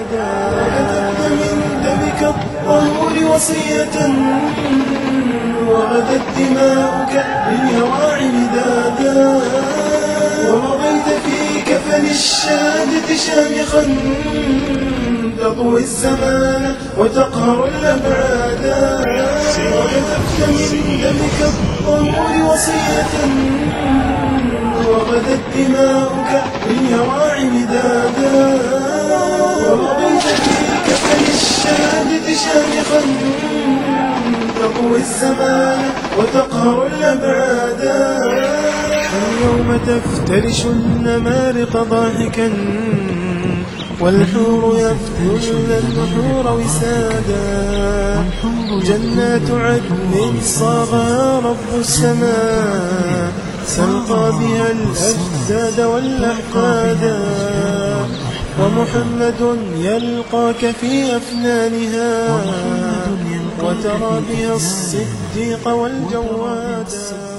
وكتبت من دمك الطهور وصية وغدت دماؤك باليراع مدادا ومضيت في كفن الشهادة شامخا تطوي الزمان وتقهر الأبعادا وكتبت من دمك الطهور وصية وغدت دماؤك باليراع مدادا ومضيت في كفن الشهادة شامخا تطوي الزمان وتقهر الأبعادا اليوم تفترش النمارق ضاحكا والحور يفترشن النحور وسادا جنات عدن صاغها رب السماء سلقى بها الأجساد والأحقادا ومحمد يلقاك في أفنانها وترى بها الصديق والجوادا.